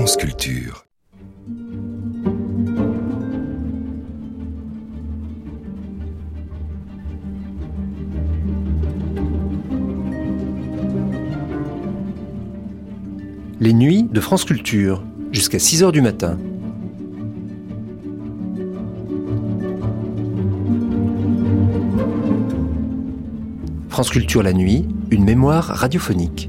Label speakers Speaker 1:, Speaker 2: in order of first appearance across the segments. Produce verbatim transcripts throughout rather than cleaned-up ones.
Speaker 1: France Culture. Les nuits de France Culture, jusqu'à six heures du matin. France Culture la nuit, une mémoire radiophonique.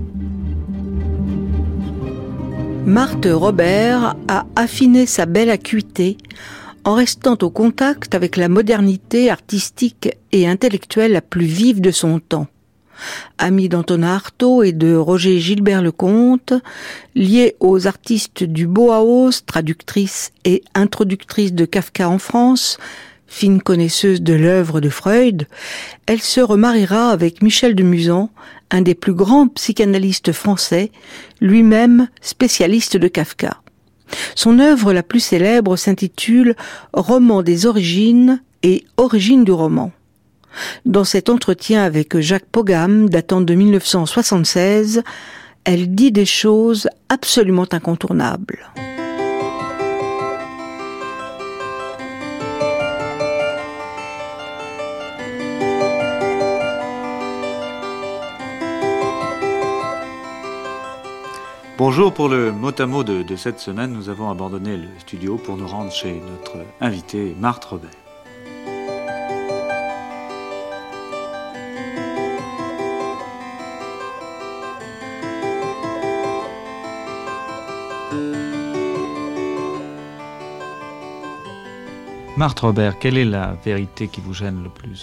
Speaker 2: Marthe Robert a affiné sa belle acuité en restant au contact avec la modernité artistique et intellectuelle la plus vive de son temps. Amie d'Antonin Artaud et de Roger Gilbert-Lecomte, liée aux artistes du Bauhaus, traductrice et introductrice de Kafka en France, fine connaisseuse de l'œuvre de Freud, elle se remariera avec Michel de Musan, un des plus grands psychanalystes français, lui-même spécialiste de Kafka. Son œuvre la plus célèbre s'intitule « Roman des origines » et « Origine du roman ». Dans cet entretien avec Jacques Pogam, datant de mille neuf cent soixante-seize, elle dit des choses absolument incontournables.
Speaker 3: Bonjour, pour le mot à mot de, de cette semaine, nous avons abandonné le studio pour nous rendre chez notre invitée Marthe Robert. Marthe Robert, quelle est la vérité qui vous gêne le plus ?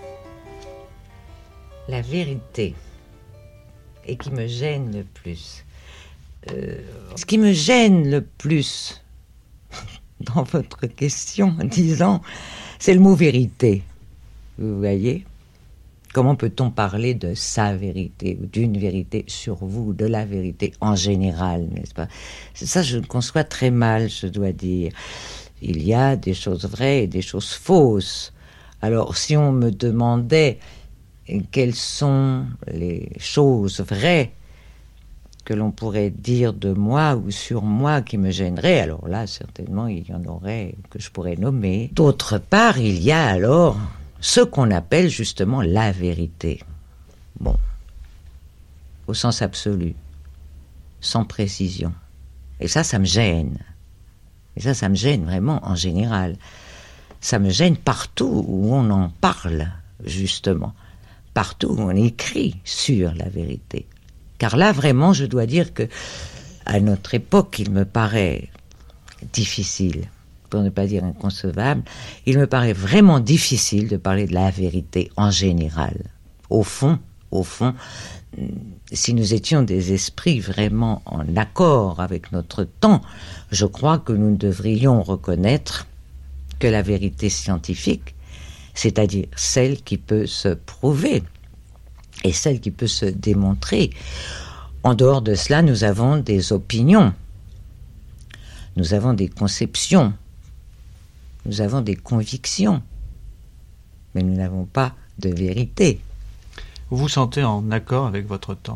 Speaker 4: La vérité, et qui me gêne le plus. Euh, ce qui me gêne le plus dans votre question, disons, c'est le mot vérité. Vous voyez ? Comment peut-on parler de sa vérité ou d'une vérité sur vous, de la vérité en général, n'est-ce pas ? Ça, je le conçois très mal, je dois dire. Il y a des choses vraies et des choses fausses. Alors, si on me demandait quelles sont les choses vraies que l'on pourrait dire de moi ou sur moi qui me gênerait, alors là, certainement, il y en aurait que je pourrais nommer. D'autre part, il y a alors ce qu'on appelle justement la vérité. Bon, au sens absolu, sans précision. Et ça, ça me gêne. Et ça, ça me gêne vraiment en général. Ça me gêne partout où on en parle, justement. Partout où on écrit sur la vérité. Car là, vraiment, je dois dire que, à notre époque, il me paraît difficile, pour ne pas dire inconcevable, il me paraît vraiment difficile de parler de la vérité en général. Au fond, au fond, si nous étions des esprits vraiment en accord avec notre temps, je crois que nous devrions reconnaître que la vérité scientifique, c'est-à-dire celle qui peut se prouver, et celle qui peut se démontrer. En dehors de cela, nous avons des opinions, nous avons des conceptions, nous avons des convictions, mais nous n'avons pas de vérité.
Speaker 3: Vous vous sentez en accord avec votre temps ?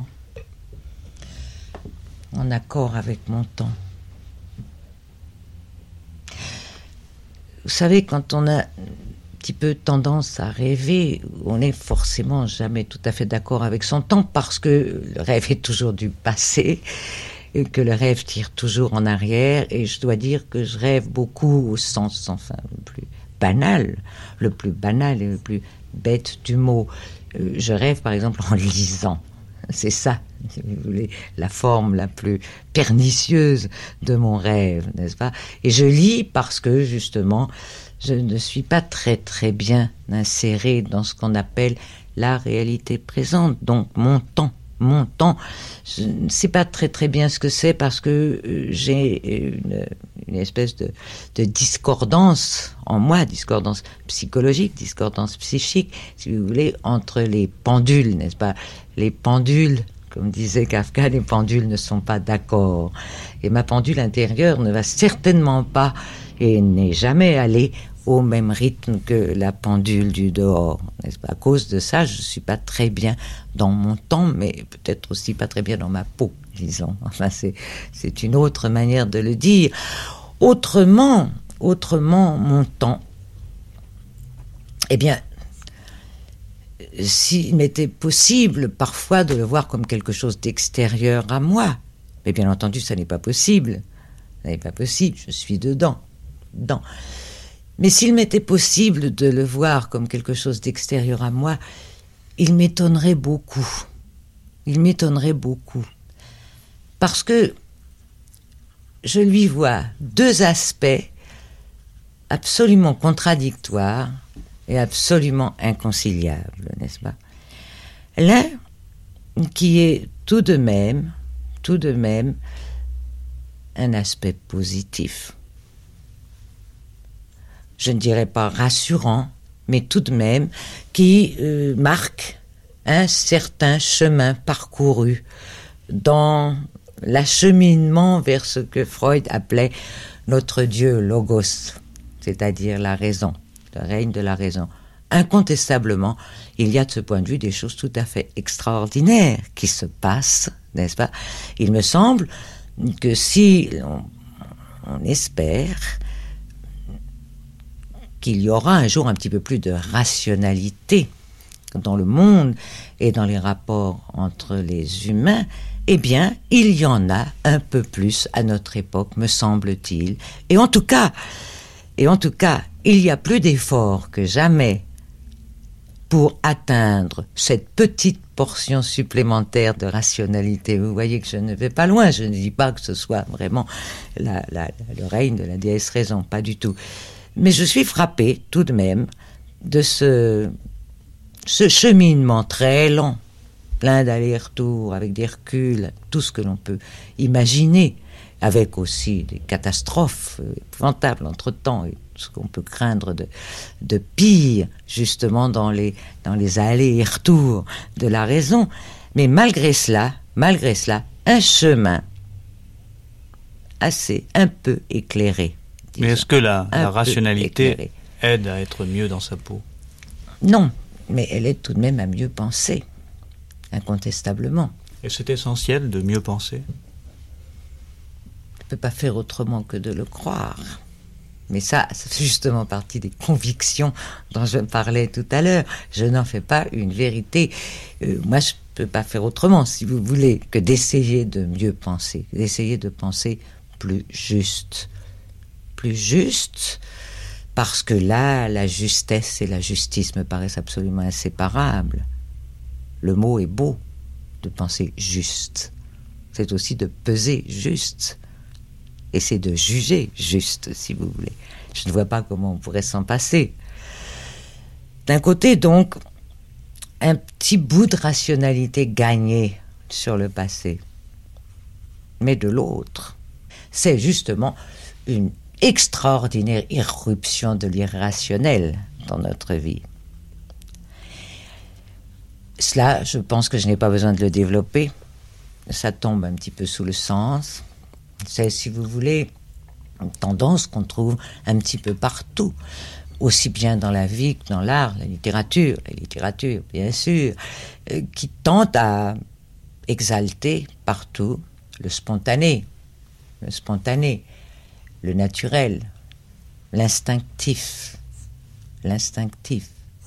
Speaker 4: En accord avec mon temps. Vous savez, quand on a petit peu tendance à rêver, on n'est forcément jamais tout à fait d'accord avec son temps parce que le rêve est toujours du passé et que le rêve tire toujours en arrière, et je dois dire que je rêve beaucoup au sens enfin le plus banal, le plus banal et le plus bête du mot. Je rêve par exemple en lisant. C'est ça, si vous voulez, la forme la plus pernicieuse de mon rêve, n'est-ce pas ? Et je lis parce que justement je ne suis pas très très bien insérée dans ce qu'on appelle la réalité présente. Donc mon temps, mon temps, je ne sais pas très très bien ce que c'est parce que j'ai une, une espèce de, de discordance en moi, discordance psychologique, discordance psychique, si vous voulez, entre les pendules, n'est-ce pas ? Les pendules, comme disait Kafka, les pendules ne sont pas d'accord. Et ma pendule intérieure ne va certainement pas et n'est jamais allée au même rythme que la pendule du dehors, n'est-ce pas ? À cause de ça, je ne suis pas très bien dans mon temps, mais peut-être aussi pas très bien dans ma peau. disons. Enfin, c'est, c'est une autre manière de le dire. Autrement, autrement, mon temps, eh bien, s'il m'était possible parfois de le voir comme quelque chose d'extérieur à moi, mais bien entendu, ça n'est pas possible. Ça n'est pas possible, je suis dedans, dedans. Mais s'il m'était possible de le voir comme quelque chose d'extérieur à moi, il m'étonnerait beaucoup. Il m'étonnerait beaucoup. Parce que je lui vois deux aspects absolument contradictoires et absolument inconciliables, n'est-ce pas? L'un qui est tout de même, tout de même, un aspect positif. Je ne dirais pas rassurant, mais tout de même qui euh, marque un certain chemin parcouru dans l'acheminement vers ce que Freud appelait notre Dieu Logos, c'est-à-dire la raison, le règne de la raison. Incontestablement, il y a de ce point de vue des choses tout à fait extraordinaires qui se passent, n'est-ce pas? Il me semble que si on, on espère qu'il y aura un jour un petit peu plus de rationalité dans le monde et dans les rapports entre les humains, eh bien, il y en a un peu plus à notre époque, me semble-t-il. Et en tout cas, et en tout cas, il y a plus d'efforts que jamais pour atteindre cette petite portion supplémentaire de rationalité. Vous voyez que je ne vais pas loin, je ne dis pas que ce soit vraiment la, la, le règne de la déesse raison, pas du tout. Mais je suis frappé tout de même de ce, ce cheminement très lent, plein d'allers-retours, avec des reculs, tout ce que l'on peut imaginer, avec aussi des catastrophes épouvantables entre-temps, et ce qu'on peut craindre de, de pire, justement, dans les, dans les allers et retours de la raison. Mais malgré cela, malgré cela, un chemin assez, un peu éclairé.
Speaker 3: Mais est-ce que la, la rationalité
Speaker 4: éclairé.
Speaker 3: aide à être mieux dans sa peau?
Speaker 4: Non, mais elle aide tout de même à mieux penser, incontestablement.
Speaker 3: Et c'est essentiel de mieux penser?
Speaker 4: Je ne peux pas faire autrement que de le croire. Mais ça, c'est justement partie des convictions dont je parlais tout à l'heure. Je n'en fais pas une vérité. Euh, moi, je ne peux pas faire autrement, si vous voulez, que d'essayer de mieux penser, d'essayer de penser plus juste. Plus juste, parce que là, la justesse et la justice me paraissent absolument inséparables. Le mot est beau, de penser juste. C'est aussi de peser juste. Et c'est de juger juste, si vous voulez. Je ne vois pas comment on pourrait s'en passer. D'un côté, donc, un petit bout de rationalité gagné sur le passé. Mais de l'autre, c'est justement une extraordinaire irruption de l'irrationnel dans notre vie. Cela, je pense que je n'ai pas besoin de le développer. Ça tombe un petit peu sous le sens. C'est, si vous voulez, une tendance qu'on trouve un petit peu partout, aussi bien dans la vie que dans l'art, la littérature, la littérature, bien sûr, euh, qui tente à exalter partout le spontané, le spontané, le naturel, l'instinctif, l'instinctif,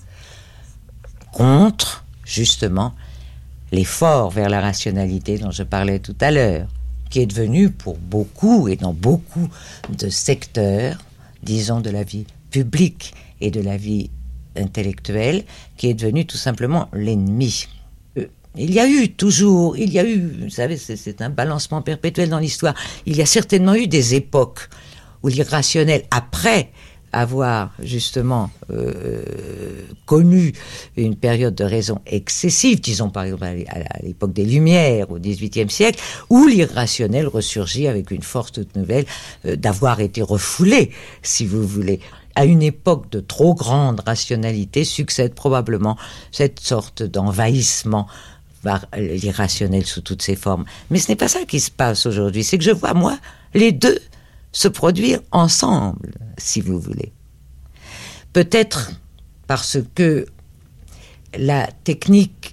Speaker 4: contre, justement, l'effort vers la rationalité dont je parlais tout à l'heure, qui est devenu pour beaucoup et dans beaucoup de secteurs, disons de la vie publique et de la vie intellectuelle, qui est devenu tout simplement l'ennemi. Euh, il y a eu toujours, il y a eu, vous savez, c'est, c'est un balancement perpétuel dans l'histoire, il y a certainement eu des époques où l'irrationnel, après avoir justement euh, connu une période de raison excessive, disons par exemple à l'époque des Lumières, au dix-huitième siècle, où l'irrationnel ressurgit avec une force toute nouvelle euh, d'avoir été refoulé, si vous voulez. À une époque de trop grande rationalité succède probablement cette sorte d'envahissement par l'irrationnel sous toutes ses formes. Mais ce n'est pas ça qui se passe aujourd'hui, c'est que je vois, moi, les deux se produire ensemble, si vous voulez. Peut-être parce que la technique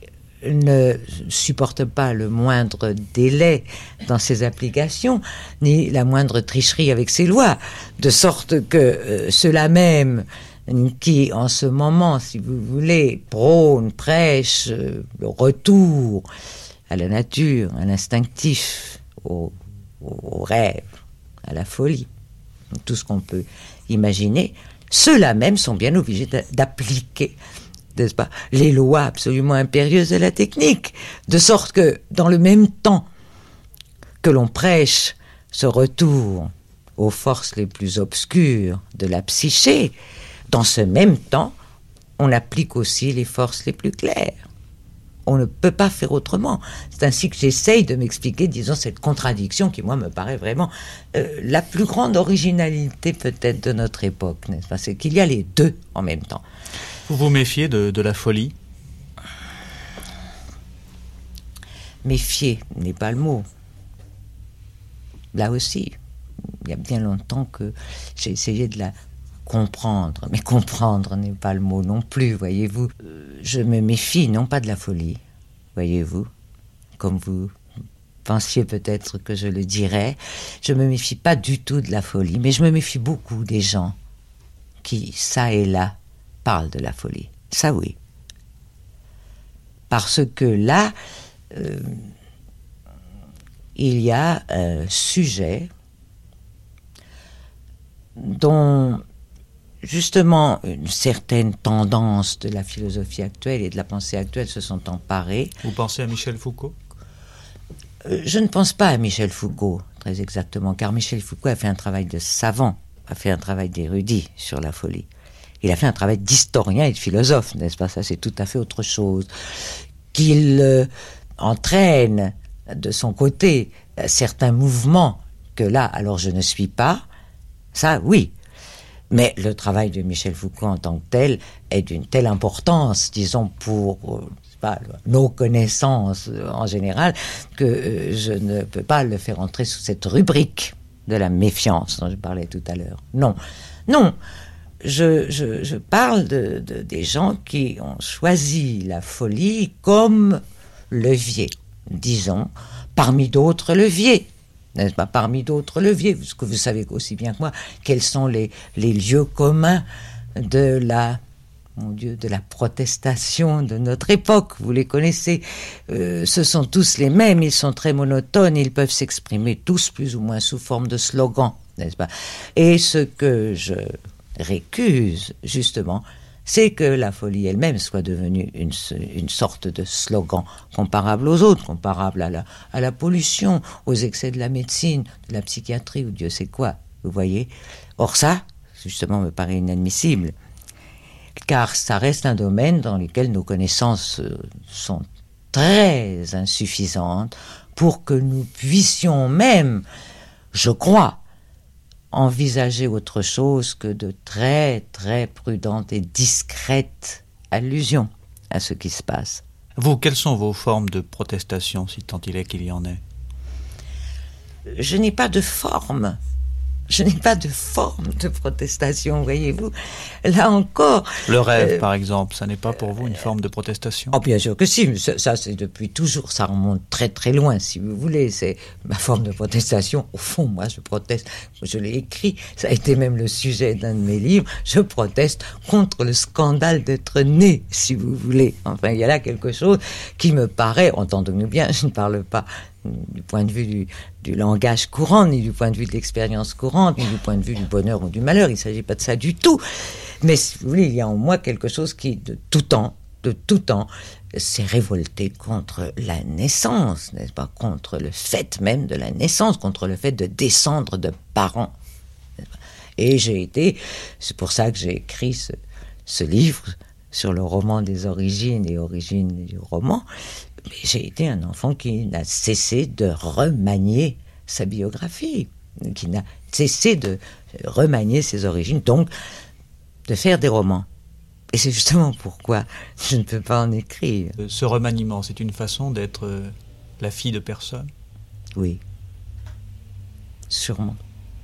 Speaker 4: ne supporte pas le moindre délai dans ses applications, ni la moindre tricherie avec ses lois, de sorte que euh, ceux-là même qui, en ce moment, si vous voulez, prônent, prêchent euh, le retour à la nature, à l'instinctif, au, au rêve, à la folie, tout ce qu'on peut imaginer, ceux-là même sont bien obligés d'appliquer, n'est-ce pas, les lois absolument impérieuses de la technique, de sorte que, dans le même temps que l'on prêche ce retour aux forces les plus obscures de la psyché, dans ce même temps, on applique aussi les forces les plus claires. On ne peut pas faire autrement. C'est ainsi que j'essaye de m'expliquer, disons, cette contradiction qui, moi, me paraît vraiment euh, la plus grande originalité peut-être de notre époque, n'est-ce pas ? C'est qu'il y a les deux en même temps.
Speaker 3: Vous vous méfiez de, de la folie ?
Speaker 4: Méfier n'est pas le mot. Là aussi, il y a bien longtemps que j'ai essayé de la comprendre. Mais comprendre n'est pas le mot non plus, voyez-vous. Je me méfie non pas de la folie, voyez-vous, comme vous pensiez peut-être que je le dirais. Je me méfie pas du tout de la folie, mais je me méfie beaucoup des gens qui, ça et là, parlent de la folie. Ça oui. Parce que là, euh, il y a un sujet dont justement une certaine tendance de la philosophie actuelle et de la pensée actuelle se sont emparées.
Speaker 3: Vous pensez à Michel Foucault ?
Speaker 4: euh, Je ne pense pas à Michel Foucault, très exactement, car Michel Foucault a fait un travail de savant, a fait un travail d'érudit sur la folie. Il a fait un travail d'historien et de philosophe, n'est-ce pas ? Ça, c'est tout à fait autre chose. Qu'il euh, entraîne de son côté certains mouvements que là, alors je ne suis pas, ça, oui. Mais le travail de Michel Foucault en tant que tel est d'une telle importance, disons, pour euh, pas, nos connaissances euh, en général, que euh, je ne peux pas le faire entrer sous cette rubrique de la méfiance dont je parlais tout à l'heure. Non, non. Je, je, je parle de, de, des gens qui ont choisi la folie comme levier, disons, parmi d'autres leviers. N'est-ce pas, parmi d'autres leviers, parce que vous savez aussi bien que moi quels sont les, les lieux communs de la, mon Dieu, de la protestation de notre époque. Vous les connaissez, euh, ce sont tous les mêmes, ils sont très monotones, ils peuvent s'exprimer tous plus ou moins sous forme de slogans, n'est-ce pas ? Et ce que je récuse, justement, c'est que la folie elle-même soit devenue une, une sorte de slogan comparable aux autres, comparable à la, à la pollution, aux excès de la médecine, de la psychiatrie ou Dieu sait quoi, vous voyez. Or ça, justement, me paraît inadmissible, car ça reste un domaine dans lequel nos connaissances sont très insuffisantes pour que nous puissions même, je crois, envisager autre chose que de très, très prudentes et discrètes allusions à ce qui se passe.
Speaker 3: Vous, quelles sont vos formes de protestation, si tant il est qu'il y en ait ?
Speaker 4: Je n'ai pas de forme. Je n'ai pas de forme de protestation, voyez-vous. Là encore...
Speaker 3: Le rêve,
Speaker 4: euh,
Speaker 3: par exemple, ça n'est pas pour vous une forme de protestation ?
Speaker 4: Oh, bien sûr que si, mais ça, ça c'est depuis toujours, ça remonte très très loin, si vous voulez. C'est ma forme de protestation. Au fond, moi, je proteste, je l'ai écrit, ça a été même le sujet d'un de mes livres, je proteste contre le scandale d'être né, si vous voulez. Enfin, il y a là quelque chose qui me paraît, entendons-nous bien, je ne parle pas du point de vue du, du langage courant, ni du point de vue de l'expérience courante, ni du point de vue du bonheur ou du malheur. Il ne s'agit pas de ça du tout. Mais si vous voulez, il y a en moi quelque chose qui, de tout temps, de tout temps, s'est révolté contre la naissance, n'est-ce pas ? Contre le fait même de la naissance, contre le fait de descendre de parents. Et j'ai été, c'est pour ça que j'ai écrit ce, ce livre sur le roman des origines et origines du roman. Mais j'ai été un enfant qui n'a cessé de remanier sa biographie, qui n'a cessé de remanier ses origines, donc de faire des romans. Et c'est justement pourquoi je ne peux pas en écrire.
Speaker 3: Ce remaniement, c'est une façon d'être euh, la fille de personne ?
Speaker 4: Oui. Sûrement.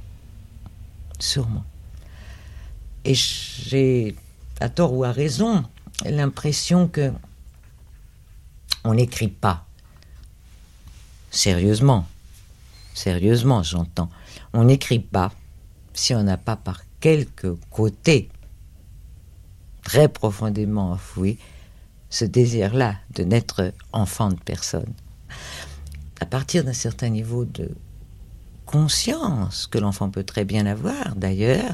Speaker 4: Sûrement. Et j'ai, à tort ou à raison, l'impression que on n'écrit pas. Sérieusement, sérieusement, j'entends. On n'écrit pas si on n'a pas par quelque côté très profondément enfoui ce désir-là de n'être enfant de personne. À partir d'un certain niveau de conscience, que l'enfant peut très bien avoir d'ailleurs,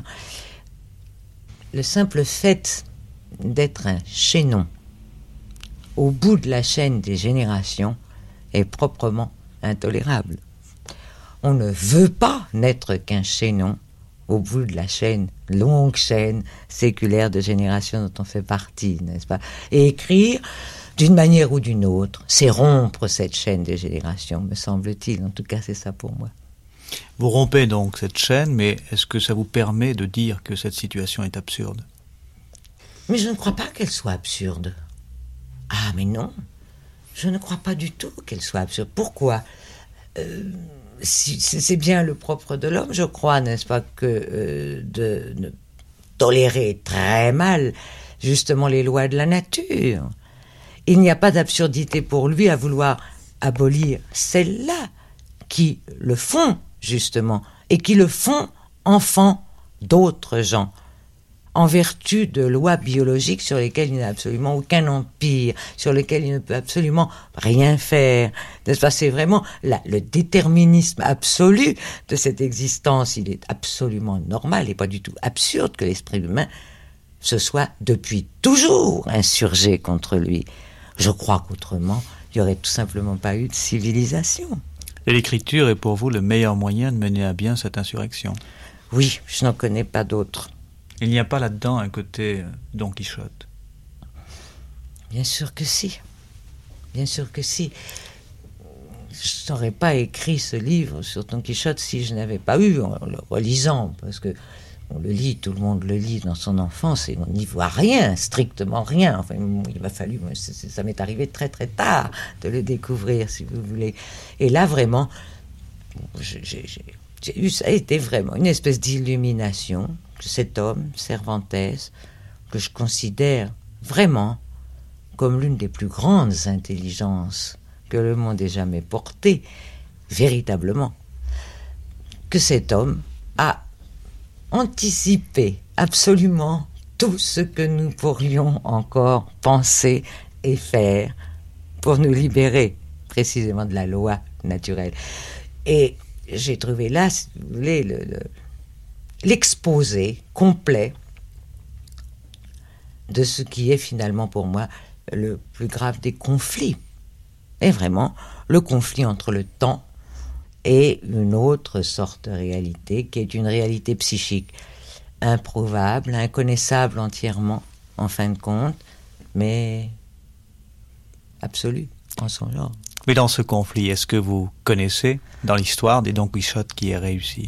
Speaker 4: le simple fait d'être un chaînon au bout de la chaîne des générations est proprement intolérable. On ne veut pas n'être qu'un chaînon au bout de la chaîne, longue chaîne séculaire de générations dont on fait partie, n'est-ce pas? Et écrire, d'une manière ou d'une autre, c'est rompre cette chaîne des générations, me semble-t-il. En tout cas, c'est ça pour moi.
Speaker 3: Vous rompez donc cette chaîne, mais est-ce que ça vous permet de dire que cette situation est absurde?
Speaker 4: Mais je ne crois pas qu'elle soit absurde. Ah, mais non, je ne crois pas du tout qu'elle soit absurde. Pourquoi ? euh, si, C'est bien le propre de l'homme, je crois, n'est-ce pas, que euh, de, de tolérer très mal, justement, les lois de la nature. Il n'y a pas d'absurdité pour lui à vouloir abolir celles-là qui le font, justement, et qui le font enfant d'autres gens, en vertu de lois biologiques sur lesquelles il n'a absolument aucun empire, sur lesquelles il ne peut absolument rien faire. N'est-ce pas ? C'est vraiment la, le déterminisme absolu de cette existence. Il est absolument normal et pas du tout absurde que l'esprit humain se soit depuis toujours insurgé contre lui. Je crois qu'autrement, il n'y aurait tout simplement pas eu de civilisation.
Speaker 3: Et l'écriture est pour vous le meilleur moyen de mener à bien cette insurrection?
Speaker 4: Oui, je n'en connais pas d'autre.
Speaker 3: Il n'y a pas là-dedans un côté Don Quichotte?
Speaker 4: Bien sûr que si. Bien sûr que si. Je n'aurais pas écrit ce livre sur Don Quichotte si je n'avais pas eu, en le relisant, parce que on le lit, tout le monde le lit dans son enfance et on n'y voit rien, strictement rien. Enfin, il m'a fallu, ça m'est arrivé très très tard de le découvrir, si vous voulez. Et là, vraiment, j'ai, j'ai, j'ai eu, ça a été vraiment une espèce d'illumination que cet homme, Cervantes, que je considère vraiment comme l'une des plus grandes intelligences que le monde ait jamais portées, véritablement, que cet homme a anticipé absolument tout ce que nous pourrions encore penser et faire pour nous libérer précisément de la loi naturelle. Et j'ai trouvé là, si vous voulez, le, le, l'exposé complet de ce qui est finalement pour moi le plus grave des conflits. Et vraiment, le conflit entre le temps et une autre sorte de réalité, qui est une réalité psychique, improuvable, inconnaissable entièrement, en fin de compte, mais absolue en son genre.
Speaker 3: Mais dans ce conflit, est-ce que vous connaissez, dans l'histoire, des Don Quichotte qui aient réussi?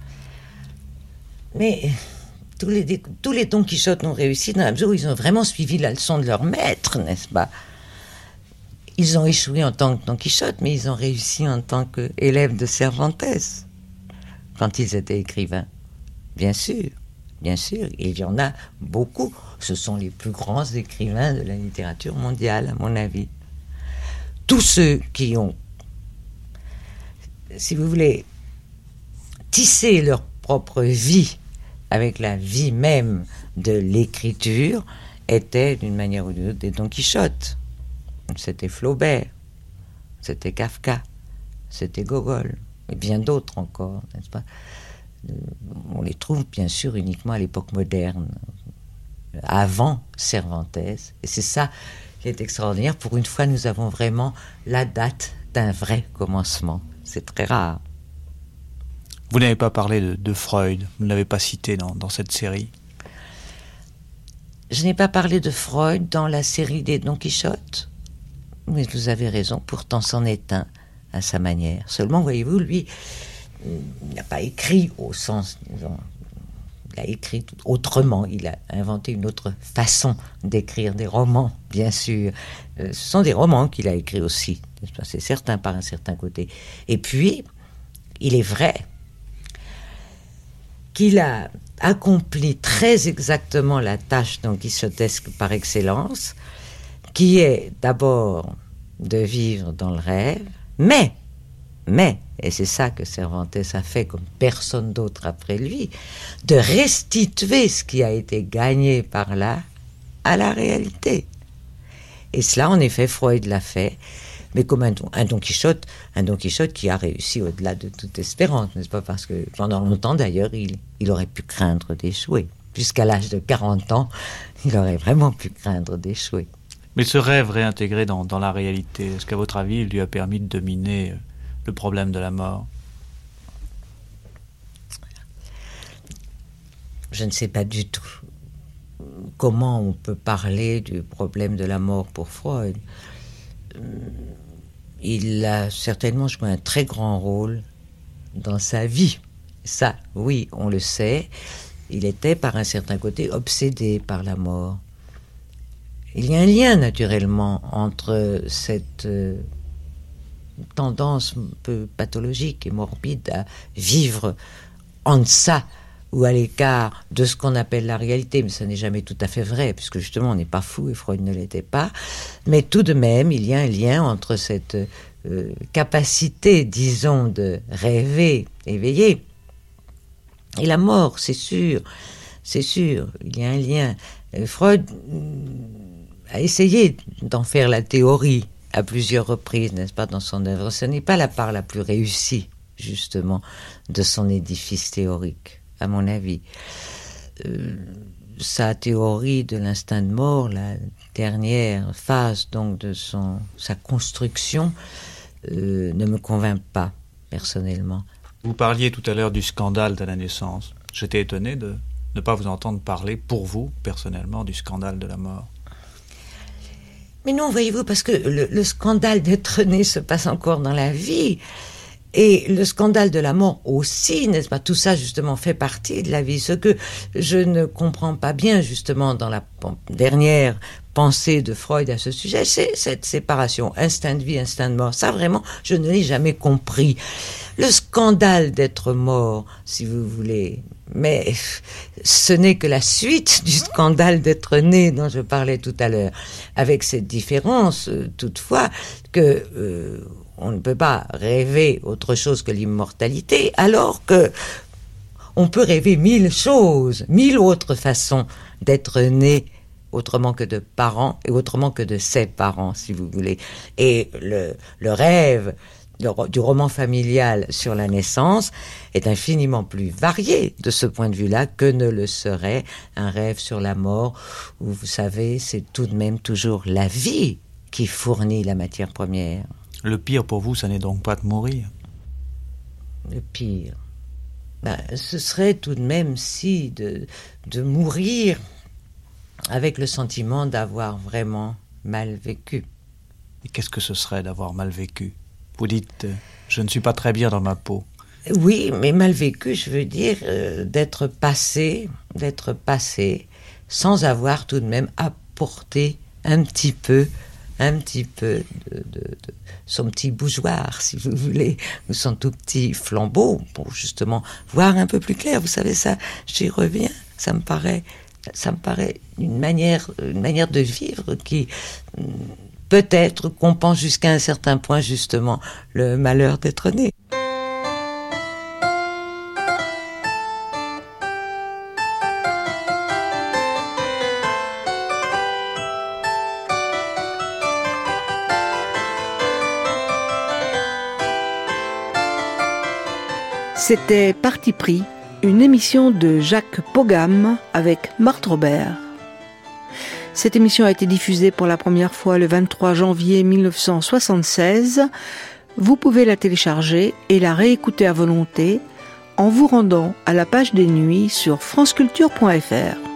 Speaker 4: Mais tous les, tous les Don Quichotte ont réussi dans la mesure où ils ont vraiment suivi la leçon de leur maître, n'est-ce pas? Ils ont échoué en tant que Don Quichotte, mais ils ont réussi en tant qu'élèves de Cervantes, quand ils étaient écrivains. Bien sûr, bien sûr, et il y en a beaucoup. Ce sont les plus grands écrivains de la littérature mondiale, à mon avis. Tous ceux qui ont, si vous voulez, tissé leur propre vie avec la vie même de l'écriture, étaient, d'une manière ou d'une autre, des Don Quichotte. C'était Flaubert, c'était Kafka, c'était Gogol, et bien d'autres encore, n'est-ce pas? On les trouve bien sûr uniquement à l'époque moderne, avant Cervantes, et c'est ça qui est extraordinaire. Pour une fois, nous avons vraiment la date d'un vrai commencement. C'est très rare.
Speaker 3: Vous n'avez pas parlé de, de Freud, vous ne l'avez pas cité dans, dans cette série.
Speaker 4: Je n'ai pas parlé de Freud dans la série des Don Quichotte. Mais vous avez raison, pourtant c'en est un à sa manière. Seulement, voyez-vous, lui, il n'a pas écrit au sens... Disons, il a écrit autrement, il a inventé une autre façon d'écrire des romans, bien sûr. Euh, ce sont des romans qu'il a écrits aussi, c'est certain par un certain côté. Et puis, il est vrai qu'il a accompli très exactement la tâche don quichotesque par excellence, qui est d'abord de vivre dans le rêve, mais, mais, et c'est ça que Cervantes a fait comme personne d'autre après lui, de restituer ce qui a été gagné par là à la réalité. Et cela, en effet, Freud l'a fait, mais comme un, un Don Quichotte, un Don Quichotte qui a réussi au-delà de toute espérance, n'est-ce pas? Parce que pendant longtemps, d'ailleurs, il, il aurait pu craindre d'échouer. Jusqu'à l'âge de quarante ans, il aurait vraiment pu craindre d'échouer.
Speaker 3: Mais ce rêve réintégré dans, dans la réalité, est-ce qu'à votre avis, il lui a permis de dominer le problème de la mort?
Speaker 4: Je ne sais pas du tout comment on peut parler du problème de la mort pour Freud. Il a certainement joué un très grand rôle dans sa vie. Ça, oui, on le sait. Il était, par un certain côté, obsédé par la mort. Il y a un lien, naturellement, entre cette euh, tendance un peu pathologique et morbide à vivre en deçà ou à l'écart de ce qu'on appelle la réalité, mais ça n'est jamais tout à fait vrai, puisque justement on n'est pas fou et Freud ne l'était pas, mais tout de même il y a un lien entre cette euh, capacité, disons, de rêver éveillé et la mort, c'est sûr, c'est sûr, il y a un lien. Euh, Freud a essayé d'en faire la théorie à plusieurs reprises, n'est-ce pas, dans son œuvre. Ce n'est pas la part la plus réussie, justement, de son édifice théorique, à mon avis. Euh, sa théorie de l'instinct de mort, la dernière phase donc de son, sa construction, euh, ne me convainc pas, personnellement.
Speaker 3: Vous parliez tout à l'heure du scandale de la naissance. J'étais étonné de ne pas vous entendre parler, pour vous, personnellement, du scandale de la mort.
Speaker 4: Mais non, voyez-vous, parce que le, le scandale d'être né se passe encore dans la vie. Et le scandale de la mort aussi, n'est-ce pas? Tout ça, justement, fait partie de la vie. Ce que je ne comprends pas bien, justement, dans la dernière pensée de Freud à ce sujet, c'est cette séparation, instinct de vie, instinct de mort. Ça, vraiment, je ne l'ai jamais compris. Le scandale d'être mort, si vous voulez, mais ce n'est que la suite du scandale d'être né dont je parlais tout à l'heure, avec cette différence, euh, toutefois, que euh, on ne peut pas rêver autre chose que l'immortalité, alors que on peut rêver mille choses, mille autres façons d'être né, autrement que de parents et autrement que de ses parents, si vous voulez. Et le, le rêve du roman familial sur la naissance est infiniment plus varié de ce point de vue-là que ne le serait un rêve sur la mort, où, vous savez, c'est tout de même toujours la vie qui fournit la matière première.
Speaker 3: Le pire pour vous, ça n'est donc pas de mourir?
Speaker 4: Le pire, ben, ce serait tout de même si de, de mourir avec le sentiment d'avoir vraiment mal vécu.
Speaker 3: Et qu'est-ce que ce serait d'avoir mal vécu? Vous dites, euh, je ne suis pas très bien dans ma peau.
Speaker 4: Oui, mais mal vécu, je veux dire euh, d'être passé, d'être passé, sans avoir tout de même apporté un petit peu, un petit peu de, de, de son petit bougeoir, si vous voulez, ou son tout petit flambeau, pour justement voir un peu plus clair. Vous savez, ça, j'y reviens, ça me paraît, ça me paraît une manière, une manière de vivre qui peut-être compense jusqu'à un certain point, justement, le malheur d'être né.
Speaker 2: C'était Parti pris, une émission de Jacques Pogam avec Marthe Robert. Cette émission a été diffusée pour la première fois le vingt-trois janvier mille neuf cent soixante-seize. Vous pouvez la télécharger et la réécouter à volonté en vous rendant à la page des nuits sur franceculture point f r.